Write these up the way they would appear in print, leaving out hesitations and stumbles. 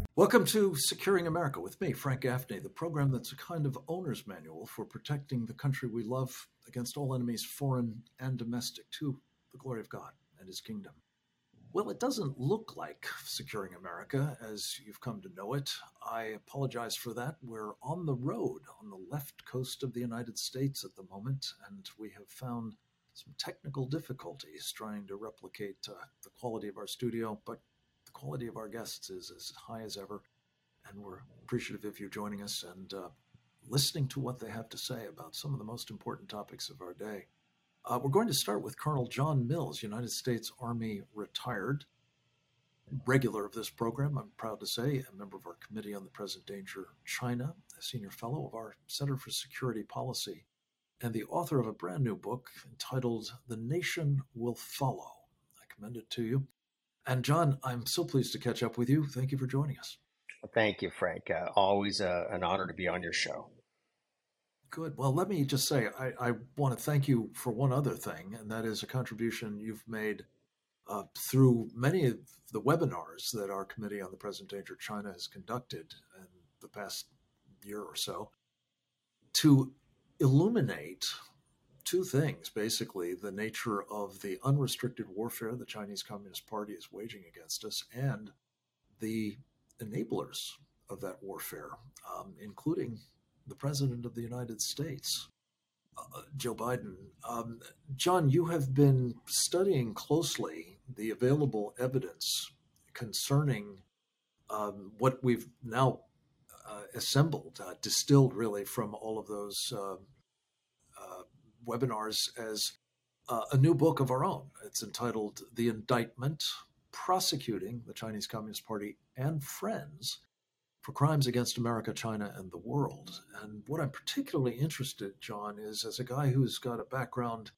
Welcome to Securing America with me, Frank Gaffney, the program that's a kind of owner's manual for protecting the country we love against all enemies, foreign and domestic, to the glory of God and his kingdom. Well, it doesn't look like Securing America as you've come to know it. I apologize for that. We're on the road on the left coast of the United States at the moment, and we have found some technical difficulties trying to replicate the quality of our studio, but the quality of our guests is as high as ever, and we're appreciative of you joining us and listening to what they have to say about some of the most important topics of our day. We're going to start with Colonel John Mills, United States Army retired, regular of this program, I'm proud to say, a member of our Committee on the Present Danger China, a senior fellow of our Center for Security Policy, and the author of a brand new book entitled The Nation Will Follow. I commend it to you. And John, I'm so pleased to catch up with you. Thank you for joining us. Thank you, Frank. Always an honor to be on your show. Good. Well, let me just say, I want to thank you for one other thing, and that is a contribution you've made through many of the webinars that our Committee on the Present Danger China has conducted in the past year or so to illuminate two things, basically, the nature of the unrestricted warfare the Chinese Communist Party is waging against us and the enablers of that warfare, including the President of the United States, Joe Biden. John, you have been studying closely the available evidence concerning what we've now assembled, distilled really from all of those webinars as a new book of our own. It's entitled The Indictment, Prosecuting the Chinese Communist Party and Friends for Crimes Against America, China, and the World. And what I'm particularly interested, John, is as a guy who's got a background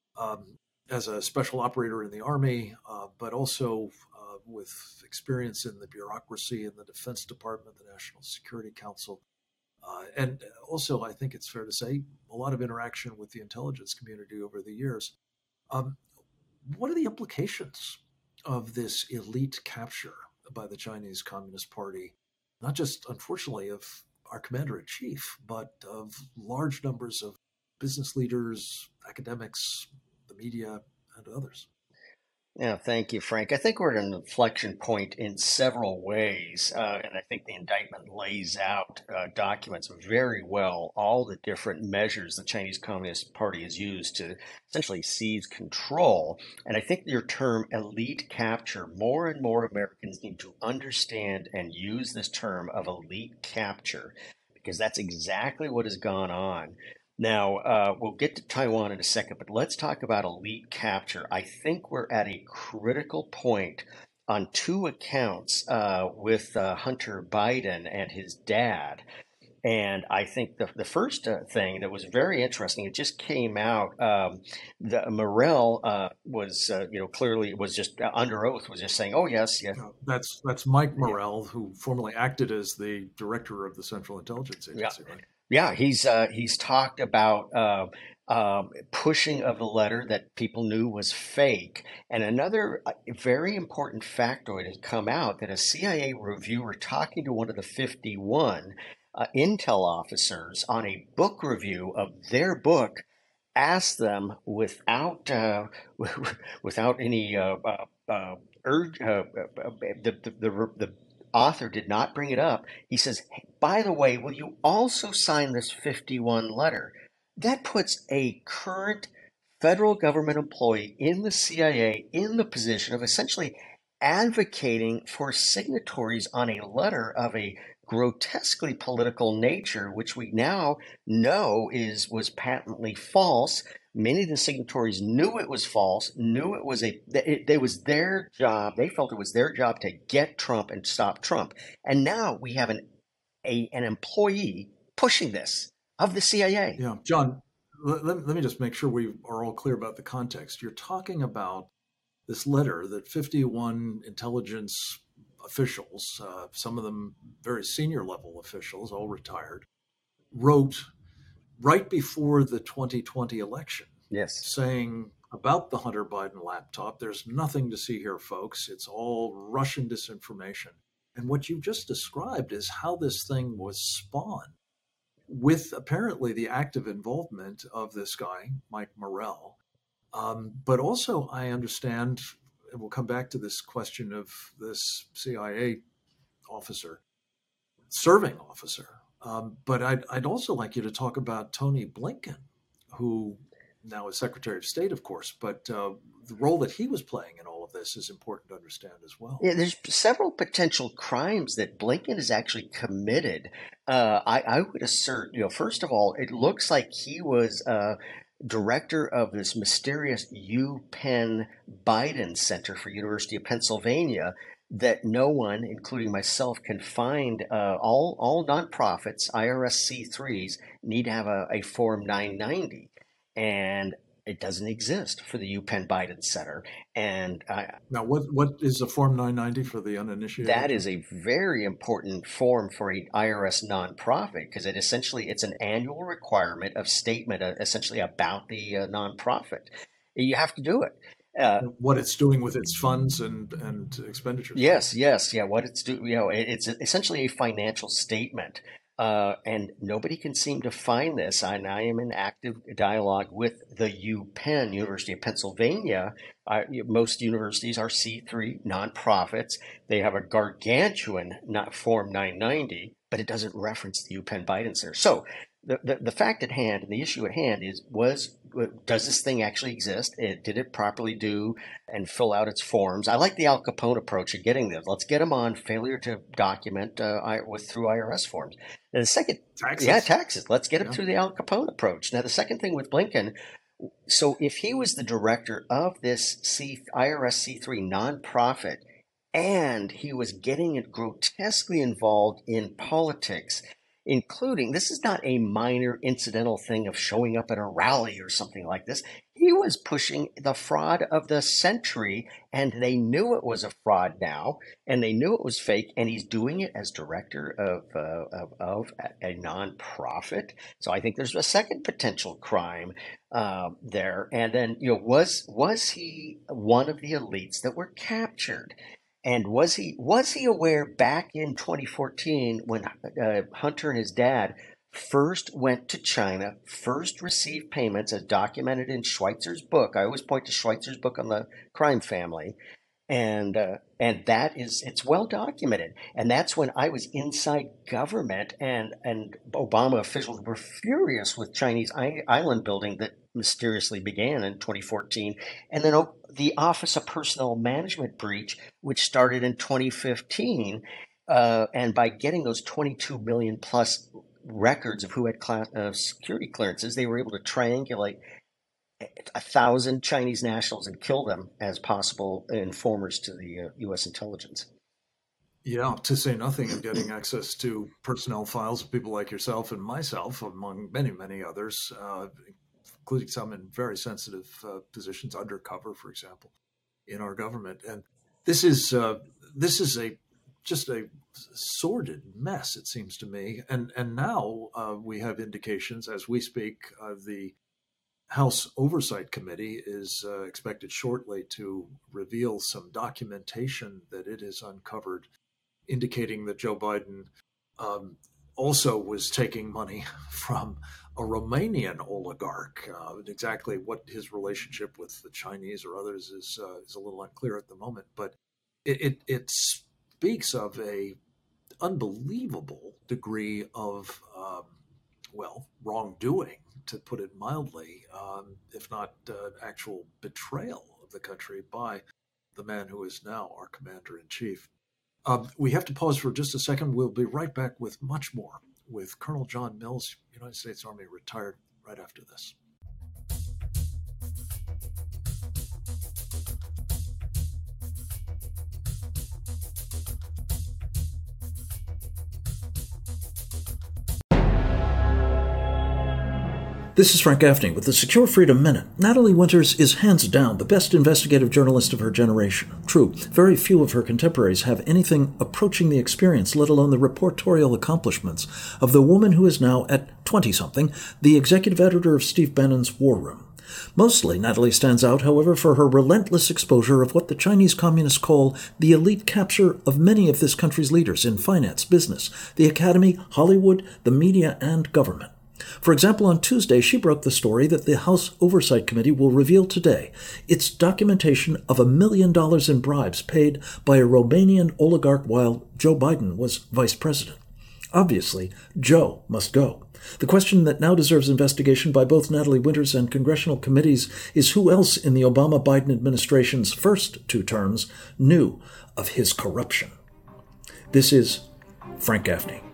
as a special operator in the Army, but also with experience in the bureaucracy in the Defense Department, the National Security Council, and also, I think it's fair to say, a lot of interaction with the intelligence community over the years. Um, what are the implications of this elite capture by the Chinese Communist Party, not just, unfortunately, of our commander in chief, but of large numbers of business leaders, academics, the media, and others? Yeah, thank you, Frank. I think we're at an inflection point in several ways, and I think the indictment lays out, documents very well all the different measures the Chinese Communist Party has used to essentially seize control. And I think your term elite capture, more and more Americans need to understand and use this term of elite capture because that's exactly what has gone on. Now, we'll get to Taiwan in a second, but let's talk about elite capture. I think we're at a critical point on two accounts with Hunter Biden and his dad. And I think the first thing that was very interesting, it just came out. The Morell was, clearly was just under oath, was just saying, "Oh yes, yes, That's Mike Morell, who formerly acted as the director of the Central Intelligence yeah, Agency, right? yeah." He's talked about pushing of the letter that people knew was fake, and another very important factoid had come out that a CIA reviewer talking to one of the 51 intel officers on a book review of their book asked them without without any urge. The author did not bring it up. He says, "Hey, by the way, will you also sign this 51 letter?" That puts a current federal government employee in the CIA in the position of essentially advocating for signatories on a letter of a grotesquely political nature, which we now know was patently false. Many of the signatories knew it was false, knew it was they was their job. They felt it was their job to get Trump and stop Trump. And now we have an employee pushing this of the CIA. Yeah, John, let me just make sure we are all clear about the context. You're talking about this letter that 51 intelligence officials, some of them very senior level officials, all retired, wrote right before the 2020 election, Yes. saying about the Hunter Biden laptop, there's nothing to see here, folks. It's all Russian disinformation. And what you just described is how this thing was spawned with apparently the active involvement of this guy, Mike Morell. But also, I understand, and we'll come back to this question of this CIA officer, serving officer. But I'd also like you to talk about Tony Blinken, who now is Secretary of State, of course, but the role that he was playing in all of this is important to understand as well. Yeah, there's several potential crimes that Blinken has actually committed. I would assert, first of all, it looks like he was director of this mysterious UPenn Biden Center for University of Pennsylvania that no one, including myself, can find. All nonprofits, IRS C3s, need to have a Form 990. And it doesn't exist for the UPenn Biden Center. And now, what is a Form 990 for the uninitiated? That is a very important form for an IRS nonprofit because it's an annual requirement of statement, essentially about the nonprofit. You have to do it. What it's doing with its funds and expenditures. Yes, yeah. What it's doing, it's essentially a financial statement. And nobody can seem to find this. And I am in active dialogue with the UPenn, University of Pennsylvania. Most universities are C3 nonprofits. They have a gargantuan Form 990, but it doesn't reference the UPenn Biden Center. So the fact at hand and the issue at hand does this thing actually exist? Did it properly do and fill out its forms? I like the Al Capone approach of getting this. Let's get them on failure to document through IRS forms. And the second, taxes. Let's get them through the Al Capone approach. Now, the second thing with Blinken, so if he was the director of this IRS C3 nonprofit and he was getting grotesquely involved in politics, including, this is not a minor incidental thing of showing up at a rally or something like this. He was pushing the fraud of the century, and they knew it was a fraud now, and they knew it was fake, and he's doing it as director of a nonprofit. So I think there's a second potential crime there. And then, was he one of the elites that were captured? And was he aware back in 2014 when Hunter and his dad first went to China, first received payments as documented in Schweitzer's book? I always point to Schweitzer's book on the crime family. And it's well documented. And that's when I was inside government and Obama officials were furious with Chinese island building that mysteriously began in 2014. And then the Office of Personnel Management breach, which started in 2015. And by getting those 22 million plus records of who had security clearances, they were able to triangulate 1,000 Chinese nationals and kill them as possible informers to the U.S. intelligence. Yeah, to say nothing of getting access to personnel files of people like yourself and myself, among many, many others, including some in very sensitive positions, undercover, for example, in our government. And this is just a sordid mess, it seems to me. And now we have indications as we speak. The House Oversight Committee is expected shortly to reveal some documentation that it has uncovered, indicating that Joe Biden also was taking money from a Romanian oligarch. Exactly what his relationship with the Chinese or others is a little unclear at the moment, but it speaks of a unbelievable degree of wrongdoing, to put it mildly, if not actual betrayal of the country by the man who is now our commander-in-chief. We have to pause for just a second. We'll be right back with much more with Colonel John Mills, United States Army retired, right after this. This is Frank Gaffney with the Secure Freedom Minute. Natalie Winters is hands down the best investigative journalist of her generation. True, very few of her contemporaries have anything approaching the experience, let alone the reportorial accomplishments, of the woman who is now, at 20-something, the executive editor of Steve Bannon's War Room. Mostly, Natalie stands out, however, for her relentless exposure of what the Chinese Communists call the elite capture of many of this country's leaders in finance, business, the academy, Hollywood, the media, and government. For example, on Tuesday, she broke the story that the House Oversight Committee will reveal today its documentation of $1 million in bribes paid by a Romanian oligarch while Joe Biden was vice president. Obviously, Joe must go. The question that now deserves investigation by both Natalie Winters and congressional committees is who else in the Obama-Biden administration's first 2 terms knew of his corruption. This is Frank Gaffney.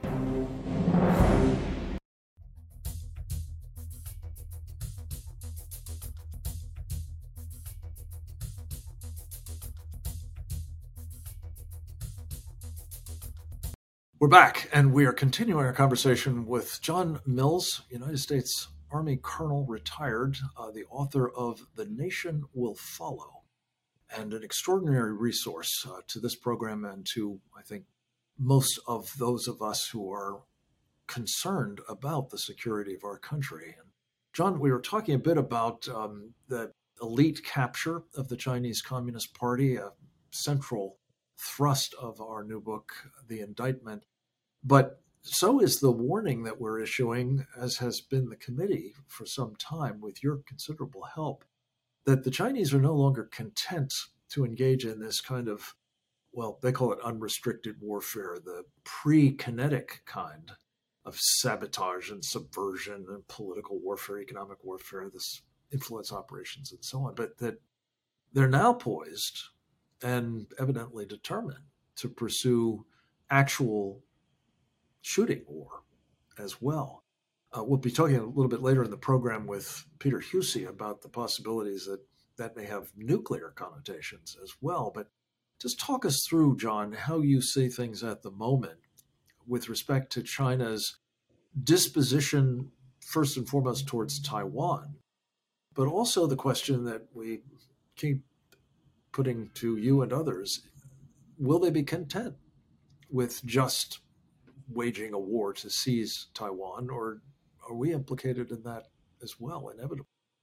We're back, and we are continuing our conversation with John Mills, United States Army Colonel, retired, the author of The Nation Will Follow, and an extraordinary resource to this program and to, I think, most of those of us who are concerned about the security of our country. And John, we were talking a bit about the elite capture of the Chinese Communist Party, a central thrust of our new book, The Indictment. But so is the warning that we're issuing, as has been the committee for some time with your considerable help, that the Chinese are no longer content to engage in this kind of, well, they call it unrestricted warfare, the pre-kinetic kind of sabotage and subversion and political warfare, economic warfare, this influence operations and so on, but that they're now poised and evidently determined to pursue actual shooting war as well. We'll be talking a little bit later in the program with Peter Husey about the possibilities that may have nuclear connotations as well. But just talk us through, John, how you see things at the moment with respect to China's disposition, first and foremost, towards Taiwan, but also the question that we keep putting to you and others: will they be content with just waging a war to seize Taiwan, or are we implicated in that as well, inevitably?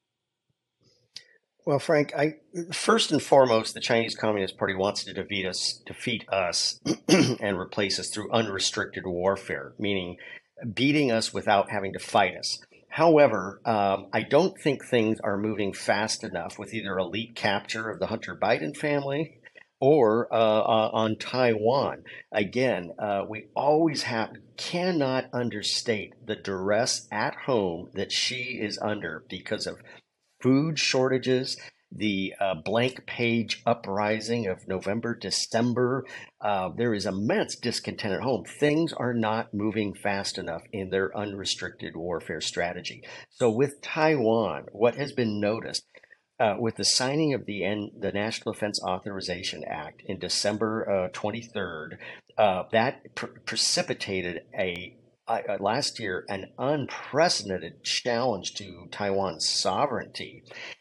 Well, Frank, first and foremost, the Chinese Communist Party wants to defeat us, and replace us through unrestricted warfare, meaning beating us without having to fight us. However, I don't think things are moving fast enough with either elite capture of the Hunter Biden family or on Taiwan. Again, we always cannot understate the duress at home that she is under because of food shortages, the blank page uprising of November, December. There is immense discontent at home. Things are not moving fast enough in their unrestricted warfare strategy. So with Taiwan, what has been noticed with the signing of the National Defense Authorization Act in December 23rd, that precipitated last year an unprecedented challenge to Taiwan's sovereignty.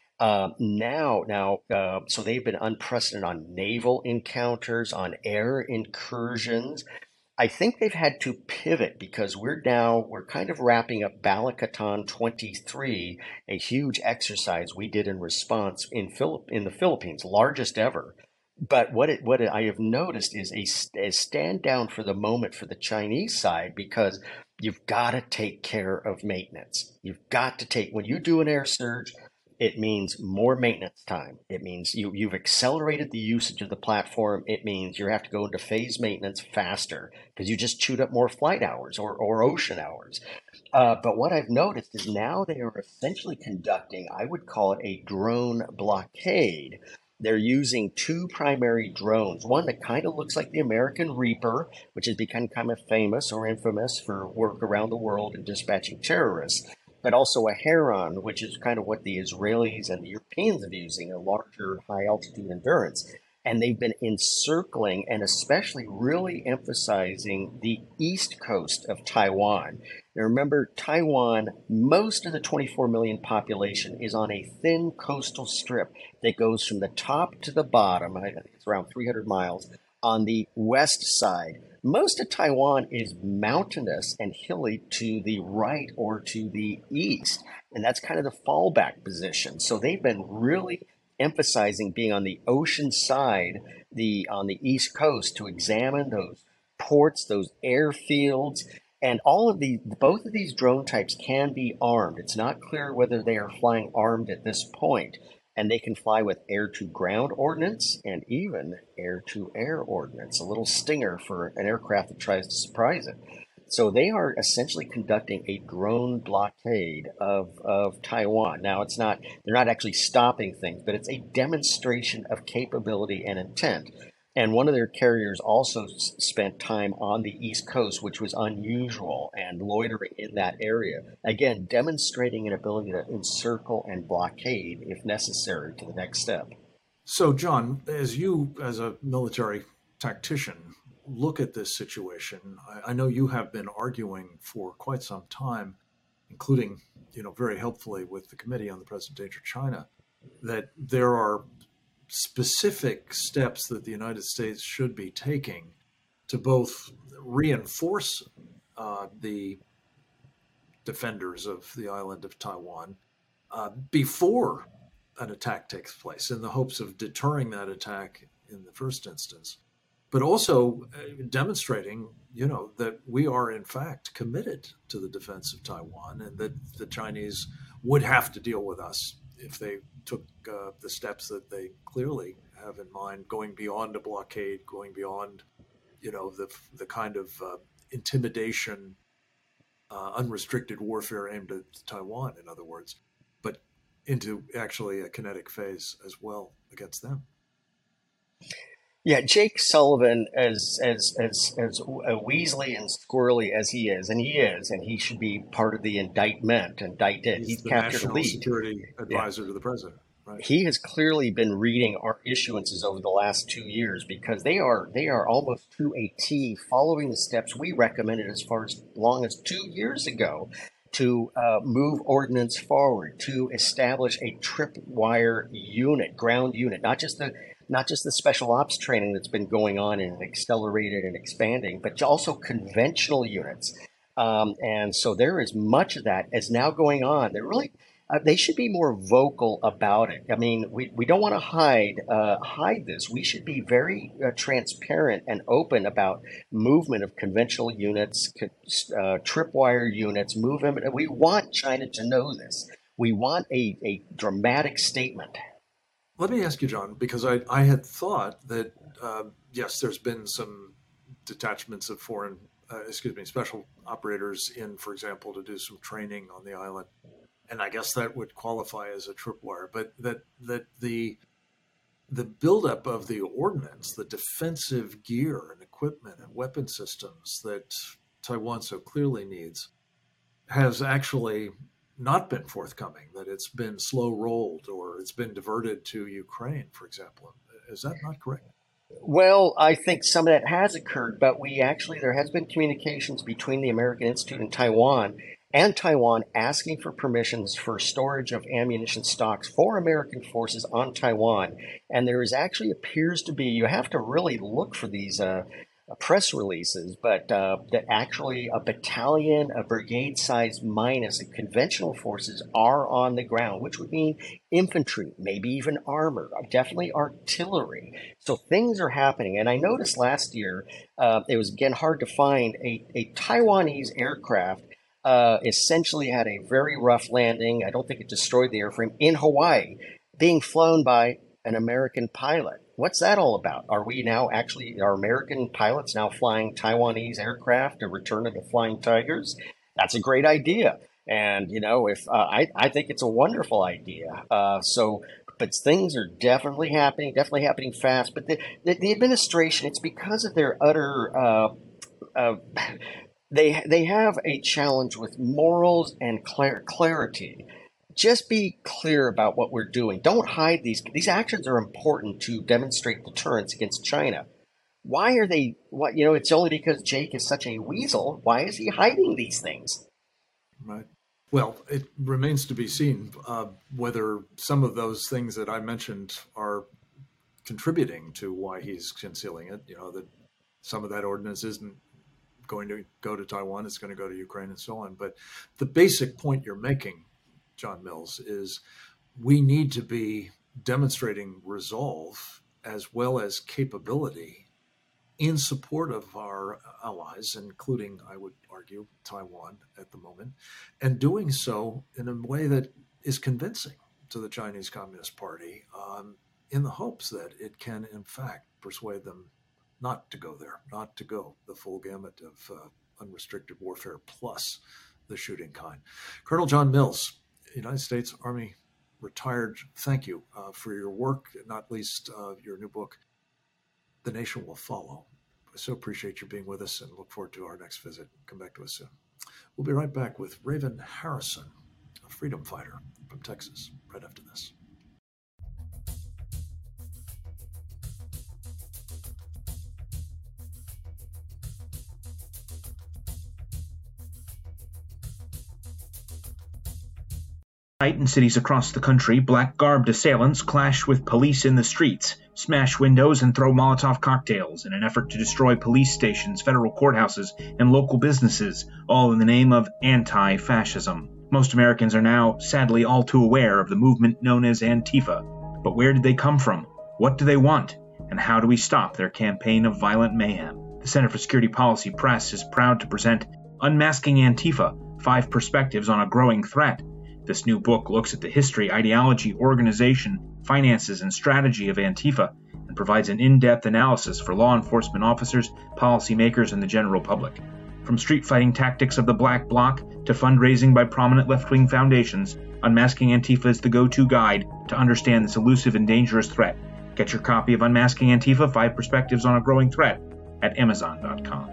So they've been unprecedented on naval encounters, on air incursions. I think they've had to pivot because we're kind of wrapping up Balakatan 23, a huge exercise we did in response in the Philippines, largest ever. But what I have noticed is a stand down for the moment for the Chinese side, because you've got to take care of maintenance. You've got to when you do an air surge, it means more maintenance time. It means you've accelerated the usage of the platform. It means you have to go into phase maintenance faster because you just chewed up more flight hours or ocean hours. But what I've noticed is now they are essentially conducting, I would call it a drone blockade. They're using 2 primary drones, one that kind of looks like the American Reaper, which has become kind of famous or infamous for work around the world in dispatching terrorists, but also a Heron, which is kind of what the Israelis and the Europeans are using, a larger high altitude endurance. And they've been encircling and especially really emphasizing the east coast of Taiwan. Now remember, Taiwan, most of the 24 million population is on a thin coastal strip that goes from the top to the bottom. I think it's around 300 miles on the west side. Most of Taiwan is mountainous and hilly to the right or to the east, and that's kind of the fallback position. So they've been really emphasizing being on the ocean side, the on the east coast, to examine those ports, those airfields, and all of the both of these drone types can be armed. It's not clear whether they are flying armed at this point, and they can fly with air to ground ordnance and even air to air ordnance, a little stinger for an aircraft that tries to surprise it. So they are essentially conducting a drone blockade of Taiwan. Now, they're not actually stopping things, but it's a demonstration of capability and intent. And one of their carriers also spent time on the East Coast, which was unusual, and loitering in that area. Again, demonstrating an ability to encircle and blockade, if necessary, to the next step. So, John, as you, as a military tactician, look at this situation, I know you have been arguing for quite some time, including, very helpfully with the Committee on the Present Danger of China, that there are specific steps that the United States should be taking to both reinforce the defenders of the island of Taiwan before an attack takes place, in the hopes of deterring that attack in the first instance, but also demonstrating, that we are in fact committed to the defense of Taiwan, and that the Chinese would have to deal with us if they took the steps that they clearly have in mind, going beyond a blockade, going beyond, the kind of intimidation, unrestricted warfare aimed at Taiwan, in other words, but into actually a kinetic phase as well against them. Yeah, Jake Sullivan, as Weasley and squirrely as he is, and he should be part of the indicted. He's He's the captured a national lead. security Yeah, advisor to the president, right? he has clearly been reading our issuances over the last 2 years, because they are almost to a T, following the steps we recommended as far as long as 2 years ago, to move ordnance forward, to establish a tripwire unit, ground unit, not just the special ops training that's been going on and accelerated and expanding, but also conventional units. And so there is much of that is now going on. They should be more vocal about it. I mean, we don't want to hide this. We should be very transparent and open about movement of conventional units, tripwire units, move them. We want China to know this. We want a dramatic statement. Let me ask you, John, because I had thought that, yes, there's been some detachments of special operators in, for example, to do some training on the island. And I guess that would qualify as a tripwire, but that the buildup of the ordnance, the defensive gear and equipment and weapon systems that Taiwan so clearly needs, has actually not been forthcoming, that it's been slow rolled or it's been diverted to Ukraine, for example. Is that not correct? Well, I think some of that has occurred, but there has been communications between the American Institute and Taiwan asking for permissions for storage of ammunition stocks for American forces on Taiwan. And there is actually appears to be, you have to really look for these press releases, but that actually a battalion, a brigade size minus of conventional forces are on the ground, which would mean infantry, maybe even armor, definitely artillery. So things are happening. And I noticed last year, it was again hard to find a Taiwanese aircraft. Essentially had a very rough landing. I don't think it destroyed the airframe in Hawaii, being flown by an American pilot. What's that all about? Are American pilots now flying Taiwanese aircraft to return to the Flying Tigers? That's a great idea. And, if I think it's a wonderful idea. But things are definitely happening fast. But the administration, it's because of their utter they have a challenge with morals and clarity. Just be clear about what we're doing. Don't hide these. These actions are important to demonstrate deterrence against China. Why are they? It's only because Jake is such a weasel. Why is he hiding these things? Right. Well, it remains to be seen whether some of those things that I mentioned are contributing to why he's concealing it. That Some of that ordnance isn't going to go to Taiwan, it's going to go to Ukraine and so on. But the basic point you're making, John Mills, is we need to be demonstrating resolve as well as capability in support of our allies, including, I would argue, Taiwan at the moment, and doing so in a way that is convincing to the Chinese Communist Party, in the hopes that it can, in fact, persuade them not to go there, not to go the full gamut of unrestricted warfare plus the shooting kind. Colonel John Mills, United States Army retired, thank you for your work, not least your new book, The Nation Will Follow. I so appreciate you being with us and look forward to our next visit. Come back to us soon. We'll be right back with Raven Harrison, a freedom fighter from Texas, right after this. In cities across the country, black-garbed assailants clash with police in the streets, smash windows, and throw Molotov cocktails in an effort to destroy police stations, federal courthouses, and local businesses, all in the name of anti-fascism. Most Americans are now, sadly, all too aware of the movement known as Antifa. But where did they come from? What do they want? And how do we stop their campaign of violent mayhem? The Center for Security Policy Press is proud to present Unmasking Antifa: 5 Perspectives on a Growing Threat. This new book looks at the history, ideology, organization, finances, and strategy of Antifa and provides an in-depth analysis for law enforcement officers, policymakers, and the general public. From street fighting tactics of the Black Bloc to fundraising by prominent left-wing foundations, Unmasking Antifa is the go-to guide to understand this elusive and dangerous threat. Get your copy of Unmasking Antifa: 5 Perspectives on a Growing Threat at Amazon.com.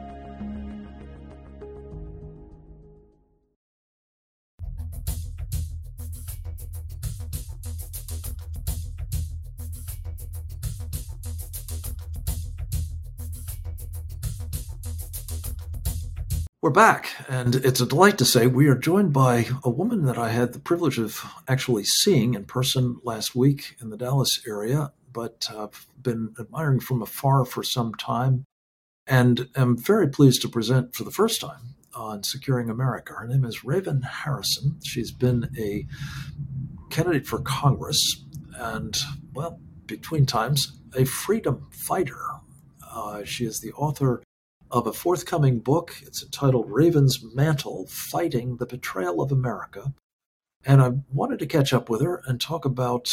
We're back, and it's a delight to say we are joined by a woman that I had the privilege of actually seeing in person last week in the Dallas area, but I've been admiring from afar for some time, and am very pleased to present for the first time on Securing America. Her name is Raven Harrison. She's been a candidate for Congress, and, well, between times, a freedom fighter. She is the author of a forthcoming book. It's entitled Raven's Mantle: Fighting the Betrayal of America. And I wanted to catch up with her and talk about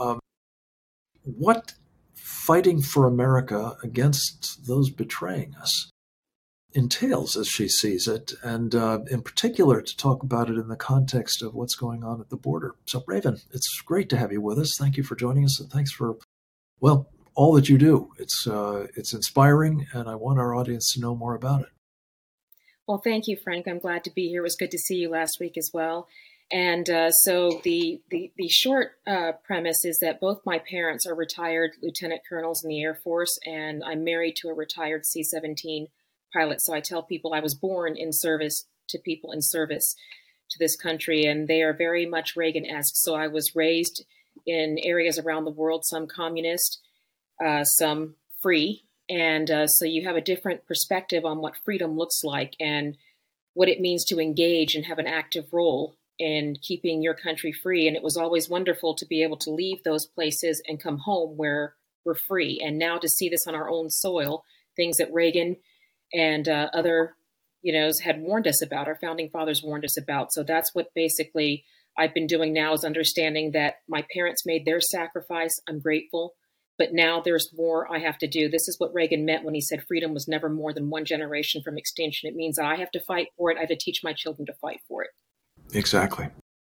what fighting for America against those betraying us entails as she sees it, and in particular to talk about it in the context of what's going on at the border. So, Raven, it's great to have you with us. Thank you for joining us, and thanks for, well, all that you do. It's inspiring, and I want our audience to know more about it. Well, thank you, Frank. I'm glad to be here. It was good to see you last week as well. And so the short premise is that both my parents are retired lieutenant colonels in the Air Force, and I'm married to a retired C-17 pilot. So I tell people I was born in service to people in service to this country, and they are very much Reagan-esque. So I was raised in areas around the world, some communist, some free. And so you have a different perspective on what freedom looks like and what it means to engage and have an active role in keeping your country free. And it was always wonderful to be able to leave those places and come home where we're free. And now to see this on our own soil, things that Reagan and other, had warned us about, our founding fathers warned us about. So that's what basically I've been doing now, is understanding that my parents made their sacrifice. I'm grateful. But now there's more I have to do. This is what Reagan meant when he said freedom was never more than one generation from extinction. It means I have to fight for it. I have to teach my children to fight for it. Exactly.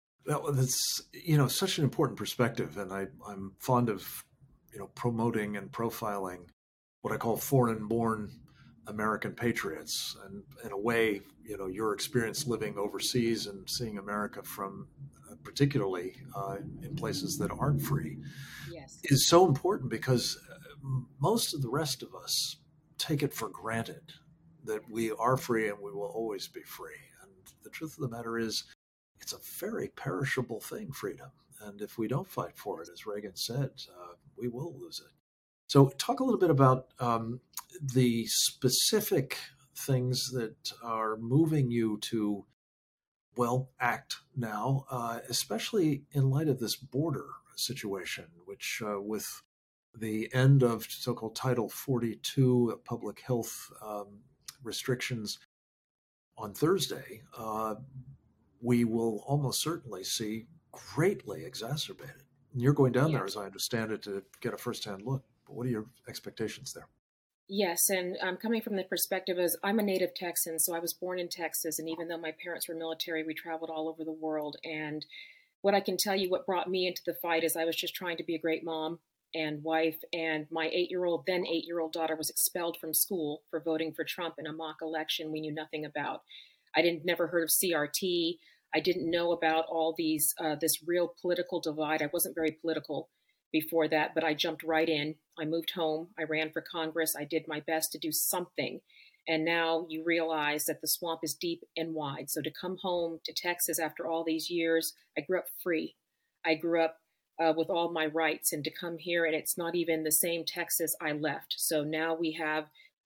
That's, such an important perspective. And I'm fond of, promoting and profiling what I call foreign-born American patriots. And in a way, your experience living overseas and seeing America from particularly in places that aren't free, yes, is so important, because most of the rest of us take it for granted that we are free and we will always be free. And the truth of the matter is, it's a very perishable thing, freedom. And if we don't fight for it, as Reagan said, we will lose it. So talk a little bit about the specific things that are moving you to, well, act now, especially in light of this border situation, which with the end of so-called Title 42 public health restrictions on Thursday, we will almost certainly see greatly exacerbated. And you're going down there, as I understand it, to get a firsthand look. But what are your expectations there? Yes, and I'm coming from the perspective as I'm a native Texan, so I was born in Texas, and even though my parents were military, we traveled all over the world. And what I can tell you, what brought me into the fight is I was just trying to be a great mom and wife, and my then 8-year-old daughter was expelled from school for voting for Trump in a mock election we knew nothing about. Never heard of CRT. I didn't know about all these, this real political divide. I wasn't very political before that, but I jumped right in. I moved home. I ran for Congress. I did my best to do something. And now you realize that the swamp is deep and wide. So to come home to Texas after all these years, I grew up free. I grew up with all my rights, and to come here, and it's not even the same Texas I left. So now we have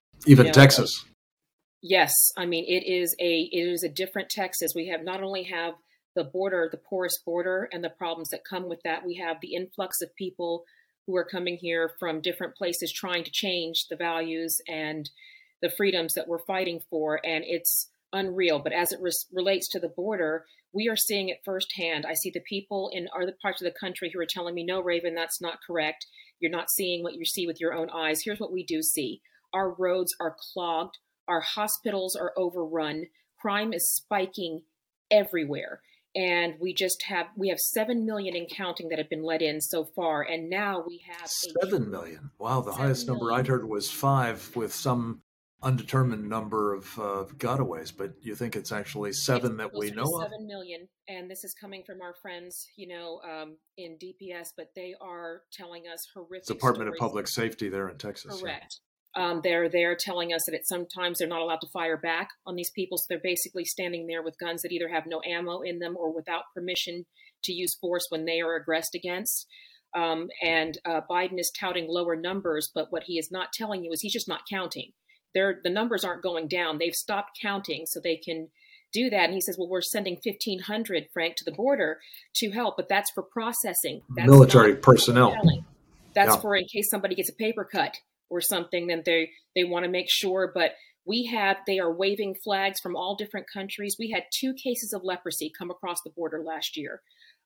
Texas. Yes, I mean it is a different Texas. We have not only have the border, the porous border, and the problems that come with that. We have the influx of people who are coming here from different places trying to change the values and the freedoms that we're fighting for, and it's unreal. But as it relates to the border, we are seeing it firsthand. I see the people in other parts of the country who are telling me, no, Raven, that's not correct. You're not seeing what you see with your own eyes. Here's what we do see. Our roads are clogged. Our hospitals are overrun. Crime is spiking everywhere. And we have 7 million and counting that have been let in so far. And now we have 7 million. Wow. The highest number I'd heard was 5 with some undetermined number of gotaways, but you think it's actually 7 that we know of? 7 million. And this is coming from our friends, in DPS, but they are telling us horrific Department stories. of Public Safety there in Texas. Correct. Yeah. They're telling us that sometimes they're not allowed to fire back on these people. So they're basically standing there with guns that either have no ammo in them or without permission to use force when they are aggressed against. And Biden is touting lower numbers, but what he is not telling you is he's just not counting. The numbers aren't going down. They've stopped counting so they can do that. And he says, well, we're sending 1,500, Frank, to the border to help, but that's for processing. That's military personnel. That's for in case somebody gets a paper cut or something, then they want to make sure. But they are waving flags from all different countries. We had 2 cases of leprosy come across the border last year.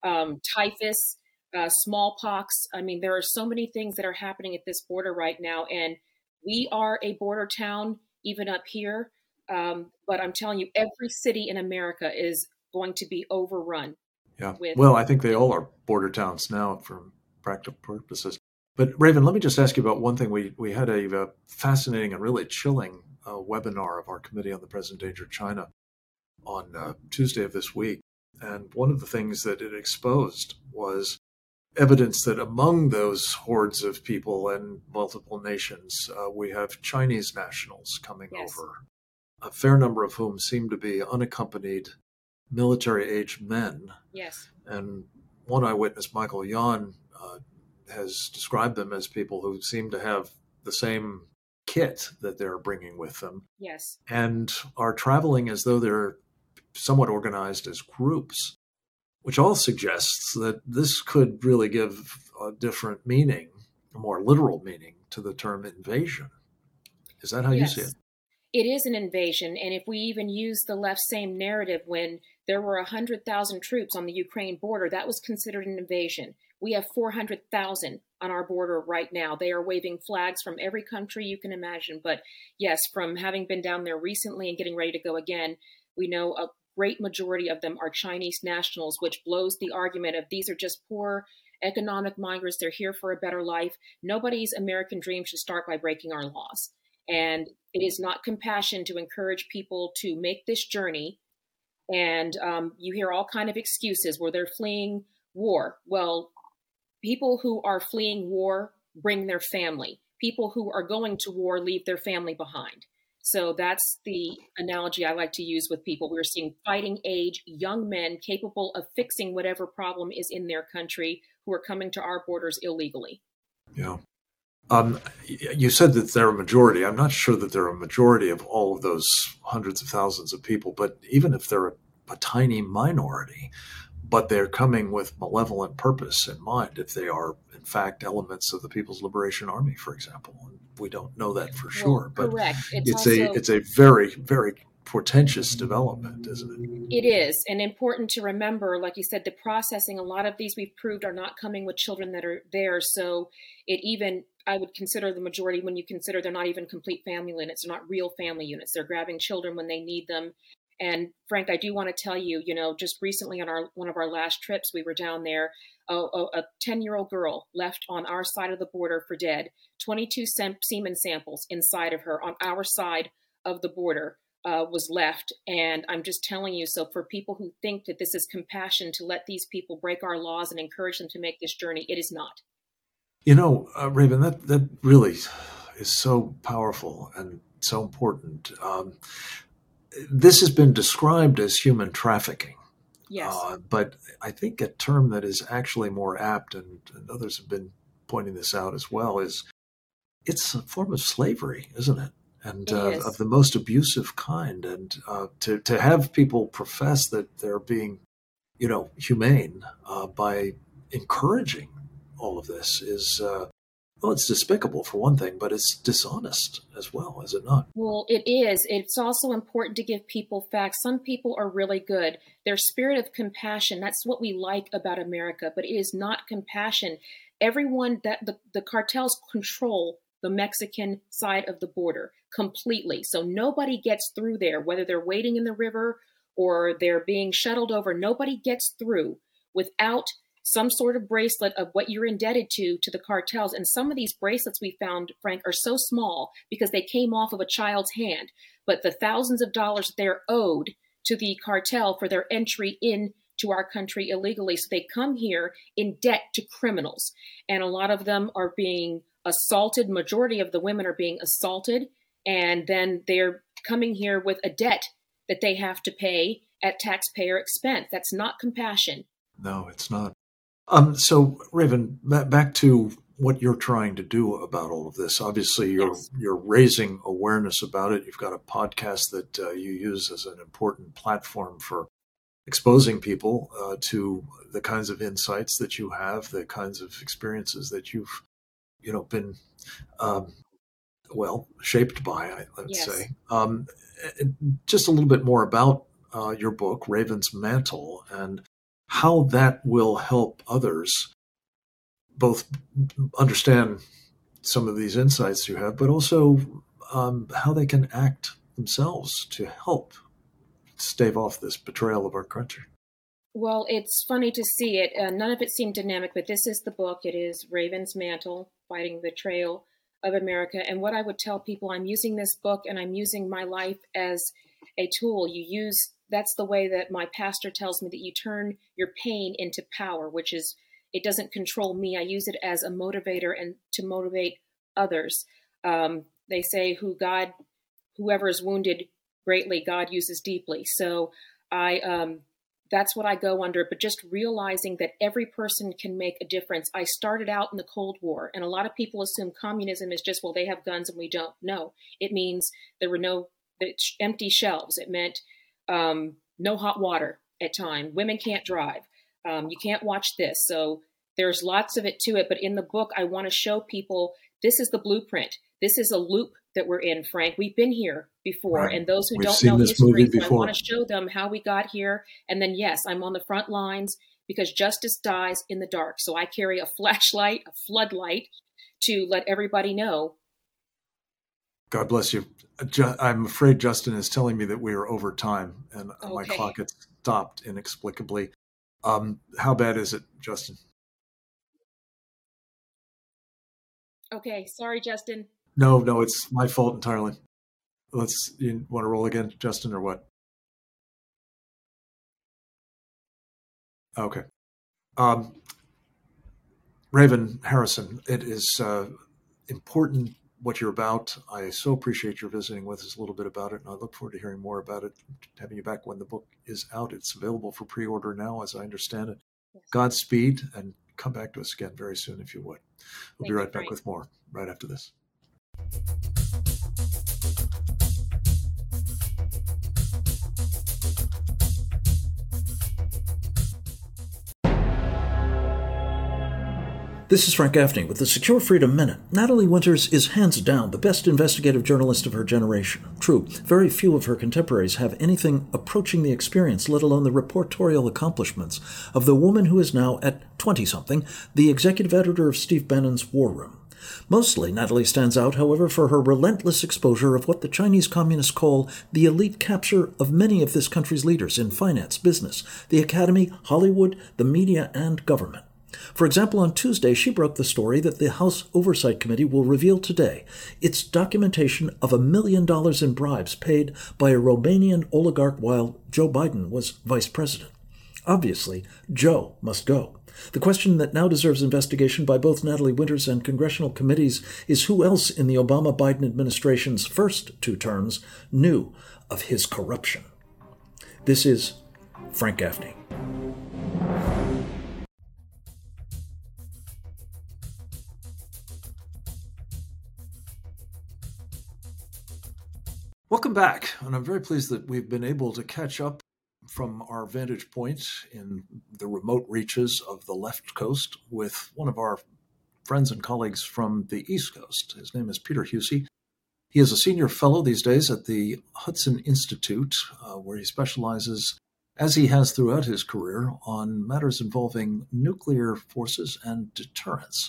Typhus, smallpox. I mean, there are so many things that are happening at this border right now. And we are a border town, even up here. But I'm telling you, every city in America is going to be overrun. Yeah. Well, I think they all are border towns now for practical purposes. But Raven, let me just ask you about one thing. We had a fascinating and really chilling webinar of our Committee on the Present Danger of China on Tuesday of this week. And one of the things that it exposed was evidence that among those hordes of people and multiple nations, we have Chinese nationals coming over, a fair number of whom seem to be unaccompanied military-age men. Yes. And one eyewitness, Michael Yan, has described them as people who seem to have the same kit that they're bringing with them. Yes. And are traveling as though they're somewhat organized as groups, which all suggests that this could really give a different meaning, a more literal meaning to the term invasion. Is that how you see it? It is an invasion. And if we even use the left's same narrative, when there were 100,000 troops on the Ukraine border, that was considered an invasion. We have 400,000 on our border right now. They are waving flags from every country you can imagine. But yes, from having been down there recently and getting ready to go again, we know a great majority of them are Chinese nationals, which blows the argument of these are just poor economic migrants. They're here for a better life. Nobody's American dream should start by breaking our laws. And it is not compassion to encourage people to make this journey. And you hear all kind of excuses where they're fleeing war. Well, people who are fleeing war bring their family. People who are going to war leave their family behind. So that's the analogy I like to use with people. We're seeing fighting age, young men capable of fixing whatever problem is in their country who are coming to our borders illegally. Yeah. You said that they're a majority. I'm not sure that they're a majority of all of those hundreds of thousands of people, but even if they're a tiny minority, but they're coming with malevolent purpose in mind, if they are, in fact, elements of the People's Liberation Army, for example. We don't know that for sure, but correct. it's a very, very portentous development, isn't it? It is, and important to remember, like you said, the processing, a lot of these we've proved are not coming with children that are there. So I would consider the majority when you consider they're not even complete family units. They're not real family units. They're grabbing children when they need them. And Frank, I do want to tell you, just recently on one of our last trips, we were down there, a 10-year-old girl left on our side of the border for dead, 22 semen samples inside of her on our side of the border. Was left. And I'm just telling you, so for people who think that this is compassion to let these people break our laws and encourage them to make this journey, it is not. Raven, that really is so powerful and so important. This has been described as human trafficking. Yes. But I think a term that is actually more apt, and others have been pointing this out as well, is it's a form of slavery, isn't it? And of the most abusive kind. And to have people profess that they're being, humane by encouraging all of this is, it's despicable for one thing, but it's dishonest as well, is it not? Well, it is. It's also important to give people facts. Some people are really good. Their spirit of compassion, that's what we like about America, but it is not compassion. Everyone that the cartels control the Mexican side of the border completely. So nobody gets through there, whether they're waiting in the river or they're being shuttled over. Nobody gets through without some sort of bracelet of what you're indebted to the cartels. And some of these bracelets we found, Frank, are so small because they came off of a child's hand. But the thousands of dollars they're owed to the cartel for their entry into our country illegally. So they come here in debt to criminals. And a lot of them are being assaulted. Majority of the women are being assaulted. And then they're coming here with a debt that they have to pay at taxpayer expense. That's not compassion. No, it's not. So, Raven, back to what you're trying to do about all of this. Obviously, you're raising awareness about it. You've got a podcast that you use as an important platform for exposing people to the kinds of insights that you have, the kinds of experiences that you've, been shaped by, I would say. Just a little bit more about your book, Raven's Mantle, and how that will help others both understand some of these insights you have, but also how they can act themselves to help stave off this betrayal of our country. Well, it's funny to see it. None of it seemed dynamic, but this is the book. It is Raven's Mantle, Fighting the Betrayal of America. And what I would tell people, I'm using this book and I'm using my life as a tool. That's the way that my pastor tells me that you turn your pain into power, which is, it doesn't control me. I use it as a motivator and to motivate others. They say whoever is wounded greatly, God uses deeply. So that's what I go under, but just realizing that every person can make a difference. I started out in the Cold War, and a lot of people assume communism is just, well, they have guns and we don't. No, it means there were no empty shelves. It meant no hot water at time. Women can't drive. You can't watch this. So there's lots of it to it. But in the book, I want to show people this is the blueprint. This is a loop that we're in, Frank. We've been here before. Right. And those who don't know history, so I want to show them how we got here. And then, yes, I'm on the front lines because justice dies in the dark. So I carry a flashlight, a floodlight to let everybody know. God bless you. I'm afraid Justin is telling me that we are over time and my clock has stopped inexplicably. How bad is it, Justin? Okay. Sorry, Justin. No, it's my fault entirely. You want to roll again, Justin, or what? Okay. Raven Harrison, it is important what you're about. I so appreciate your visiting with us a little bit about it, and I look forward to hearing more about it, having you back when the book is out. It's available for pre-order now, as I understand it. Yes. Godspeed, and come back to us again very soon if you would. We'll Thank be you, right back Frank. with more right after this. This is Frank Gaffney with the Secure Freedom Minute. Natalie Winters is hands down the best investigative journalist of her generation. True, very few of her contemporaries have anything approaching the experience, let alone the reportorial accomplishments, of the woman who is now, at 20-something, the executive editor of Steve Bannon's War Room. Mostly, Natalie stands out, however, for her relentless exposure of what the Chinese communists call the elite capture of many of this country's leaders in finance, business, the academy, Hollywood, the media, and government. For example, on Tuesday, she broke the story that the House Oversight Committee will reveal today, its documentation of $1 million in bribes paid by a Romanian oligarch while Joe Biden was vice president. Obviously, Joe must go. The question that now deserves investigation by both Natalie Winters and congressional committees is who else in the Obama-Biden administration's first 2 terms knew of his corruption. This is Frank Gaffney. Welcome back, and I'm very pleased that we've been able to catch up from our vantage point in the remote reaches of the left coast with one of our friends and colleagues from the East Coast. His name is Peter Huessy. He is a senior fellow these days at the Hudson Institute, where he specializes, as he has throughout his career, on matters involving nuclear forces and deterrence.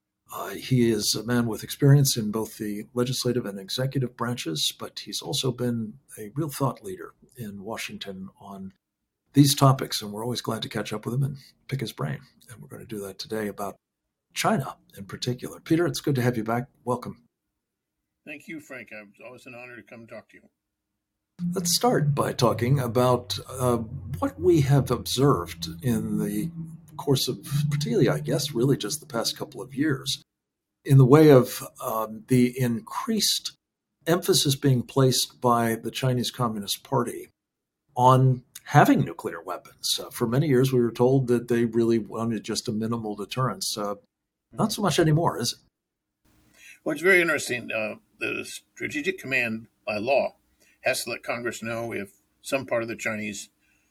He is a man with experience in both the legislative and executive branches, but he's also been a real thought leader in Washington on these topics, and we're always glad to catch up with him and pick his brain. And we're going to do that today about China in particular. Peter, it's good to have you back. Welcome. Thank you, Frank. It's always an honor to come talk to you. Let's start by talking about what we have observed in the course of, particularly, I guess, really just the past couple of years, in the way of the increased emphasis being placed by the Chinese Communist Party on having nuclear weapons. For many years, we were told that they really wanted just a minimal deterrence. Not so much anymore, is it? Well, it's very interesting. The Strategic Command, by law, has to let Congress know if some part of the Chinese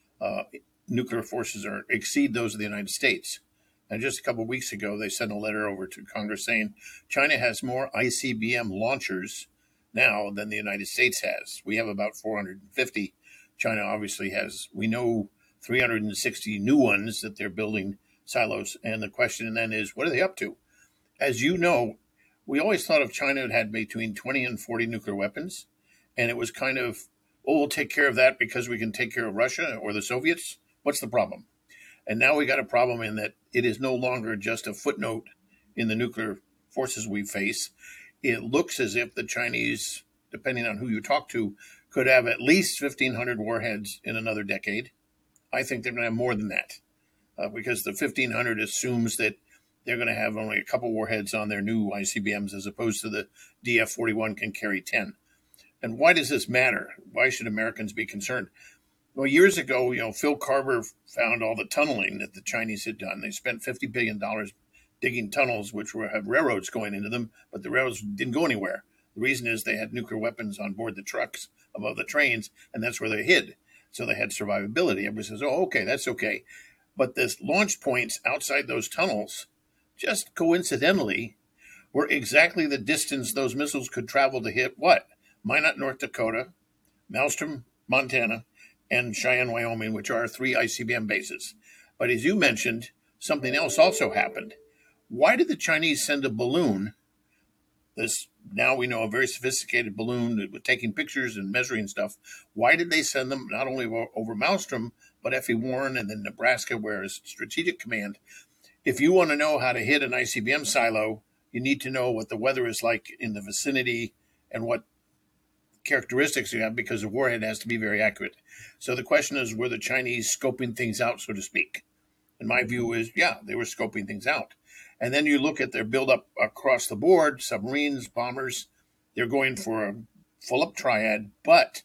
nuclear forces exceed those of the United States. And just a couple of weeks ago, they sent a letter over to Congress saying China has more ICBM launchers now than the United States has. We have about 450. China obviously has, we know, 360 new ones that they're building silos. And the question then is, what are they up to? As you know, we always thought of China had between 20 and 40 nuclear weapons. And it was kind of, oh, we'll take care of that because we can take care of Russia or the Soviets. What's the problem? And now we got a problem in that it is no longer just a footnote in the nuclear forces we face. It looks as if the Chinese, depending on who you talk to, could have at least 1,500 warheads in another decade. I think they're going to have more than that because the 1,500 assumes that they're going to have only a couple warheads on their new ICBMs as opposed to the DF-41 can carry 10. And why does this matter? Why should Americans be concerned? Well, years ago, Phil Carver found all the tunneling that the Chinese had done. They spent $50 billion digging tunnels, which had railroads going into them, but the railroads didn't go anywhere. The reason is they had nuclear weapons on board the trucks above the trains, and that's where they hid. So they had survivability. Everybody says, oh, okay, that's okay. But the launch points outside those tunnels, just coincidentally, were exactly the distance those missiles could travel to hit what? Minot, North Dakota, Maelstrom, Montana, and Cheyenne, Wyoming, which are 3 ICBM bases. But as you mentioned, something else also happened. Why did the Chinese send a balloon, this now we know a very sophisticated balloon with taking pictures and measuring stuff? Why did they send them not only over Maelstrom, but F.E. Warren and then Nebraska, where is Strategic Command? If you want to know how to hit an ICBM silo, you need to know what the weather is like in the vicinity and what characteristics you have, because the warhead has to be very accurate. So the question is, were the Chinese scoping things out, so to speak? And my view is, yeah, they were scoping things out. And then you look at their buildup across the board, submarines, bombers, they're going for a full-up triad. But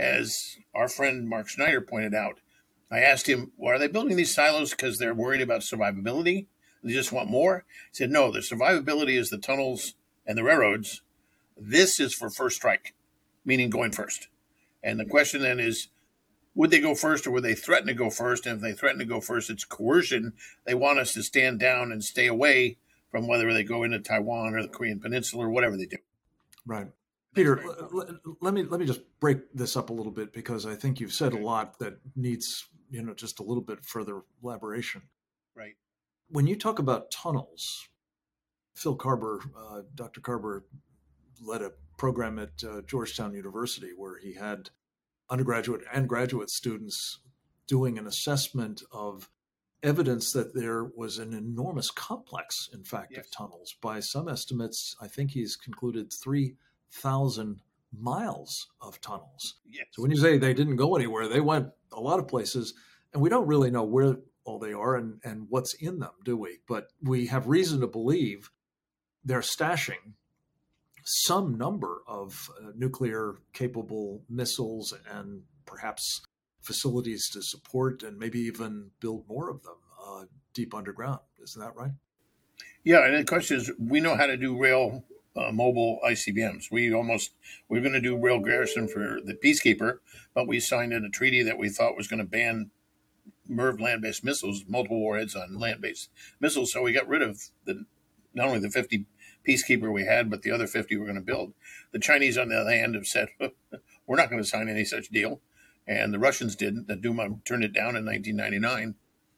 as our friend Mark Schneider pointed out, I asked him, well, are they building these silos because they're worried about survivability? They just want more. He said, no, the survivability is the tunnels and the railroads. This is for first strike, meaning going first. And the question then is, would they go first or would they threaten to go first? And if they threaten to go first, it's coercion. They want us to stand down and stay away from whether they go into Taiwan or the Korean Peninsula or whatever they do. Right. Peter, let me just break this up a little bit, because I think you've said a lot that needs, just a little bit further elaboration. Right. When you talk about tunnels, Phil Carver, Dr. Carver led a program at Georgetown University where he had undergraduate and graduate students doing an assessment of evidence that there was an enormous complex, in fact, of tunnels. By some estimates, I think he's concluded 3,000 miles of tunnels. Yes. So when you say they didn't go anywhere, they went a lot of places, and we don't really know where all they are and what's in them, do we? But we have reason to believe they're stashing some number of nuclear-capable missiles and perhaps facilities to support and maybe even build more of them deep underground. Isn't that right? Yeah, and the question is, we know how to do rail mobile ICBMs. We're going to do rail garrison for the Peacekeeper, but we signed in a treaty that we thought was going to ban MIRV land-based missiles, multiple warheads on land-based missiles. So we got rid of not only the 50 Peacekeeper we had, but the other 50 we're going to build. The Chinese, on the other hand, have said, we're not going to sign any such deal. And the Russians didn't. The Duma turned it down in 1999.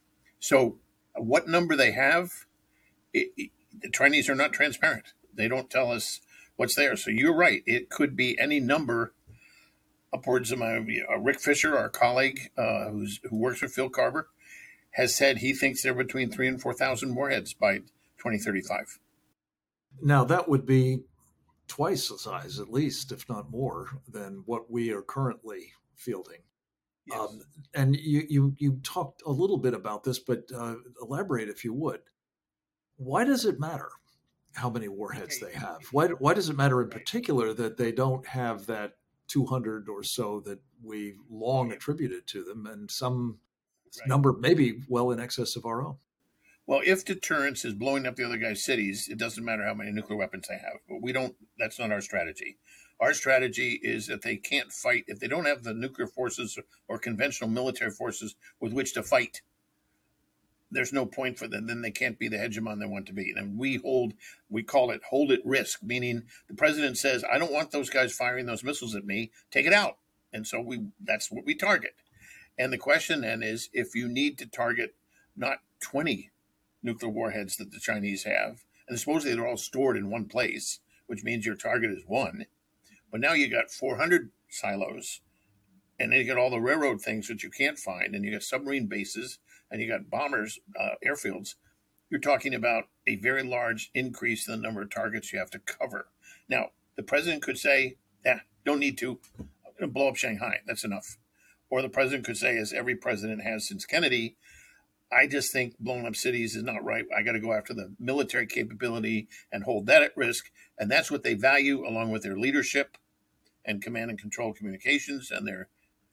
So what number they have, the Chinese are not transparent. They don't tell us what's there. So you're right. It could be any number upwards of Rick Fisher, our colleague who works with Phil Carver, has said he thinks they're between 3,000 and 4,000 warheads by 2035. Now, that would be twice the size, at least, if not more, than what we are currently fielding. Yes. And you talked a little bit about this, but elaborate if you would. Why does it matter how many warheads they have? Why does it matter in particular that they don't have that 200 or so that we long attributed to them, and some number maybe well in excess of our own? Well, if deterrence is blowing up the other guy's cities, it doesn't matter how many nuclear weapons they have. But that's not our strategy. Our strategy is that they can't fight. If they don't have the nuclear forces or conventional military forces with which to fight, there's no point for them. Then they can't be the hegemon they want to be. And we call it hold at risk, meaning the president says, I don't want those guys firing those missiles at me. Take it out. And so that's what we target. And the question then is, if you need to target not 20 nuclear warheads that the Chinese have, and supposedly they're all stored in one place, which means your target is one. But now you got 400 silos, and then you got all the railroad things that you can't find, and you got submarine bases, and you got bombers, airfields. You're talking about a very large increase in the number of targets you have to cover. Now, the president could say, don't need to. I'm going to blow up Shanghai. That's enough. Or the president could say, as every president has since Kennedy, I just think blowing up cities is not right. I got to go after the military capability and hold that at risk. And that's what they value, along with their leadership and command and control communications and their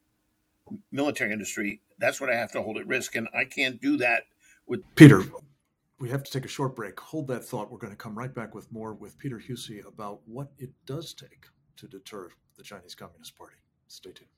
military industry. That's what I have to hold at risk. And I can't do that with... Peter, we have to take a short break. Hold that thought. We're going to come right back with more with Peter Huessy about what it does take to deter the Chinese Communist Party. Stay tuned.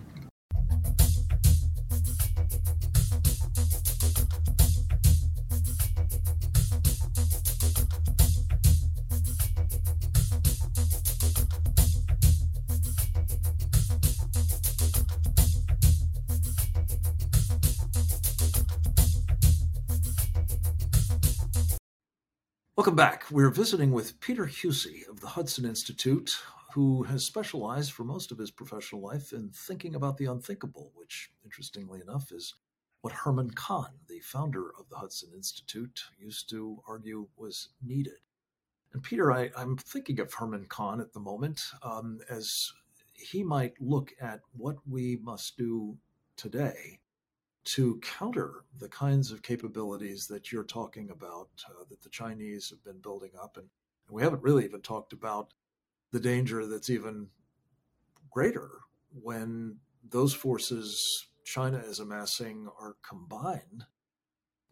Welcome back. We're visiting with Peter Huessy of the Hudson Institute, who has specialized for most of his professional life in thinking about the unthinkable, which, interestingly enough, is what Herman Kahn, the founder of the Hudson Institute, used to argue was needed. And Peter, I'm thinking of Herman Kahn at the moment as he might look at what we must do today to counter the kinds of capabilities that you're talking about, that the Chinese have been building up. And we haven't really even talked about the danger that's even greater when those forces China is amassing are combined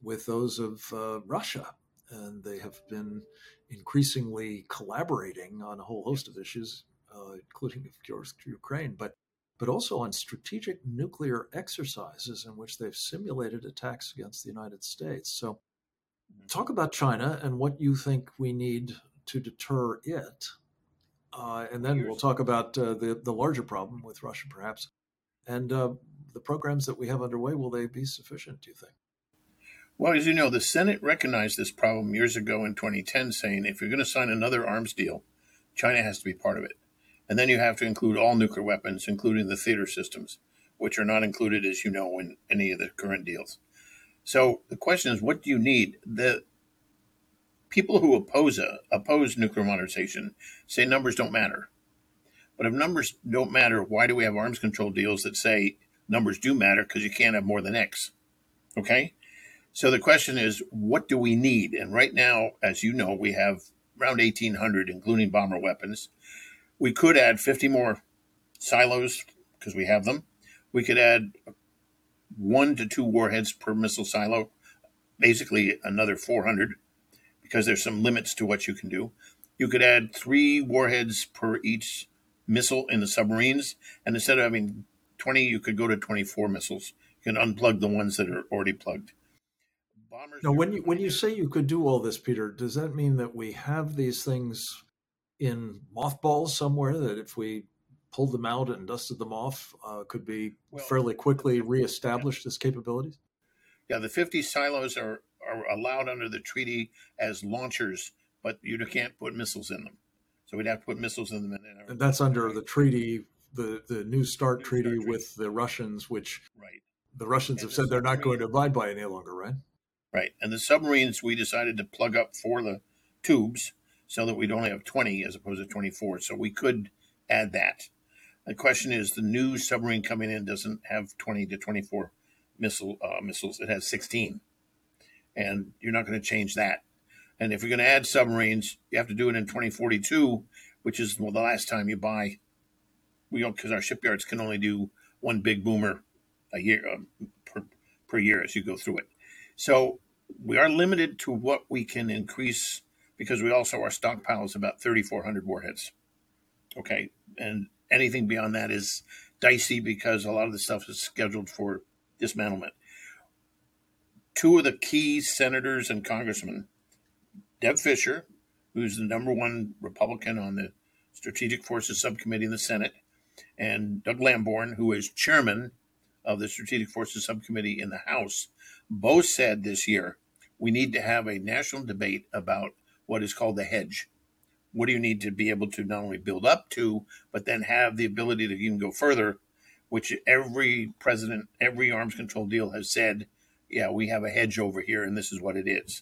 with those of Russia. And they have been increasingly collaborating on a whole host of issues, including, of course, Ukraine, but also on strategic nuclear exercises in which they've simulated attacks against the United States. So, talk about China and what you think we need to deter it. And then we'll talk about the larger problem with Russia, perhaps. And the programs that we have underway, will they be sufficient, do you think? Well, as you know, the Senate recognized this problem years ago in 2010, saying if you're going to sign another arms deal, China has to be part of it. And then you have to include all nuclear weapons, including the theater systems, which are not included, as you know, in any of the current deals. So the question is, what do you need? The people who oppose nuclear modernization say numbers don't matter. But if numbers don't matter, why do we have arms control deals that say numbers do matter because you can't have more than X? Okay? So the question is, what do we need? And right now, as you know, we have around 1,800, including bomber weapons. We could add 50 more silos because we have them. We could add 1 to 2 warheads per missile silo, basically another 400, because there's some limits to what you can do. You could add 3 warheads per each missile in the submarines, and instead of having 20, you could go to 24 missiles. You can unplug the ones that are already plugged. Now, when you say you could do all this, Peter, does that mean that we have these things in mothballs somewhere that if we pulled them out and dusted them off, could be fairly quickly reestablished as capabilities? Yeah, the 50 silos are allowed under the treaty as launchers, but you can't put missiles in them. So we'd have to put missiles in them. And that's under the treaty, the New START treaty with the Russians, which the Russians have said they're not going to abide by any longer, right? Right. And the submarines, we decided to plug up for the tubes so that we'd only have 20 as opposed to 24. So we could add that. The question is, the new submarine coming in doesn't have 20 to 24 missiles. It has 16. And you're not going to change that. And if you're going to add submarines, you have to do it in 2042, which is the last time you buy. We don't, because our shipyards can only do one big boomer a year per year as you go through it. So we are limited to what we can increase because we also, our stockpile is about 3,400 warheads. Okay. And anything beyond that is dicey because a lot of the stuff is scheduled for dismantlement. 2 of the key senators and congressmen, Deb Fischer, who's the number 1 Republican on the Strategic Forces Subcommittee in the Senate, and Doug Lamborn, who is chairman of the Strategic Forces Subcommittee in the House, both said this year, we need to have a national debate about what is called the hedge. What do you need to be able to not only build up to, but then have the ability to even go further, which every president, every arms control deal has said, yeah, we have a hedge over here, and this is what it is.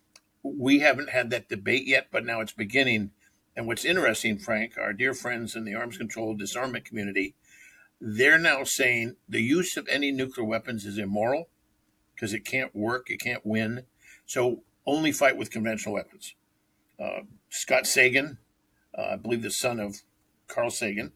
We haven't had that debate yet, but now it's beginning. And what's interesting, Frank, our dear friends in the arms control disarmament community, they're now saying the use of any nuclear weapons is immoral because it can't work, it can't win. So only fight with conventional weapons. Scott Sagan, I believe the son of Carl Sagan,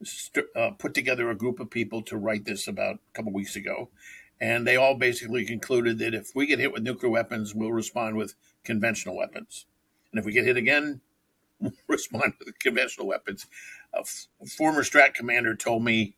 put together a group of people to write this about a couple weeks ago. And they all basically concluded that if we get hit with nuclear weapons, we'll respond with conventional weapons. And if we get hit again, we'll respond with conventional weapons. A former Strat commander told me,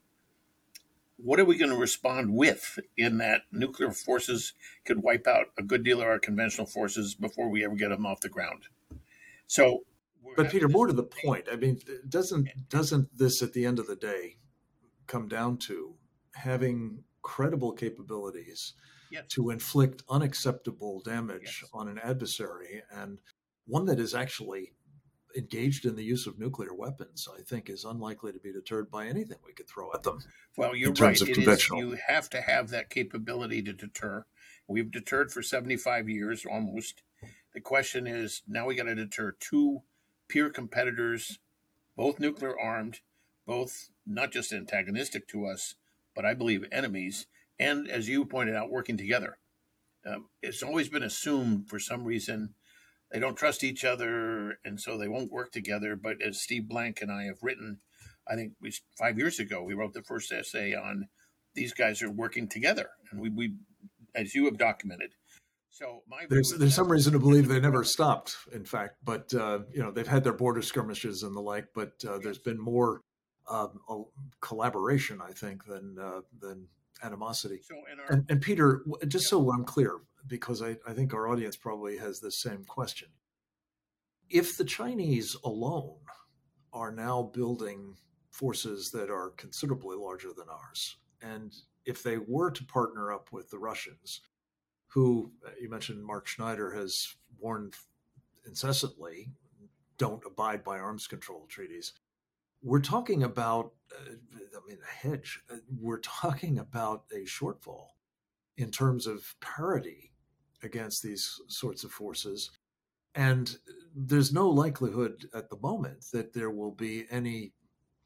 what are we going to respond with in that nuclear forces could wipe out a good deal of our conventional forces before we ever get them off the ground? So, but Peter, more to the point, I mean, doesn't this at the end of the day come down to having credible capabilities to inflict unacceptable damage on an adversary, and one that is actually engaged in the use of nuclear weapons, I think, is unlikely to be deterred by anything we could throw at them. Well, you're right. You have to have that capability to deter. We've deterred for 75 years almost. The question is, now we got to deter 2 peer competitors, both nuclear armed, both not just antagonistic to us, but I believe enemies, and as you pointed out, working together. It's always been assumed for some reason they don't trust each other, and so they won't work together. But as Steve Blank and I have written, I think 5 years ago, we wrote the first essay on these guys are working together, and we as you have documented. So my view There's is there's some reason to believe they never that's stopped. In fact, but they've had their border skirmishes and the like. But there's yes. been more collaboration, I think, than animosity. So in our And Peter, just yeah, so I'm clear, because I think our audience probably has this same question: if the Chinese alone are now building forces that are considerably larger than ours, and if they were to partner up with the Russians, who you mentioned Mark Schneider has warned incessantly don't abide by arms control treaties. We're talking about, a hedge. We're talking about a shortfall in terms of parity against these sorts of forces. And there's no likelihood at the moment that there will be any,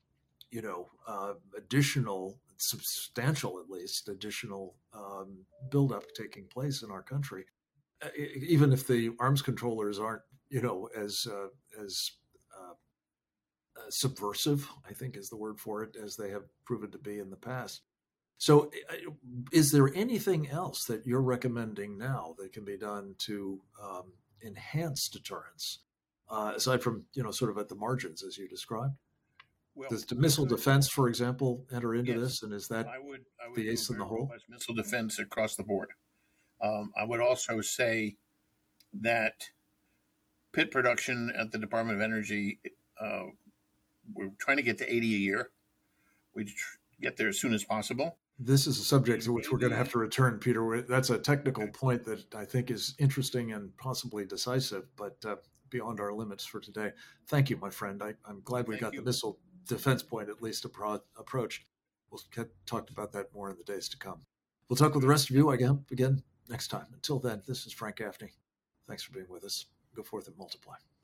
additional, substantial at least, additional buildup taking place in our country, even if the arms controllers aren't, as subversive, I think is the word for it, as they have proven to be in the past. So, is there anything else that you're recommending now that can be done to enhance deterrence, aside from sort of at the margins as you described? well, Does the we missile could defense, for example, enter into yes, this, and is that I would the do ace in very the hole? robust missile defense across the board. I would also say that pit production at the Department of Energy, we're trying to get to 80 a year. We get there as soon as possible. This is a subject The to which way we're going to have we to return, Peter. That's a technical okay, point that I think is interesting and possibly decisive, but beyond our limits for today. Thank you, my friend. I'm glad we thank got the you. missile defense point at least approached. We'll get talked about that more in the days to come. We'll talk with the Good. rest of you again next time. Until then, this is Frank Gaffney. Thanks for being with us. Go forth and multiply.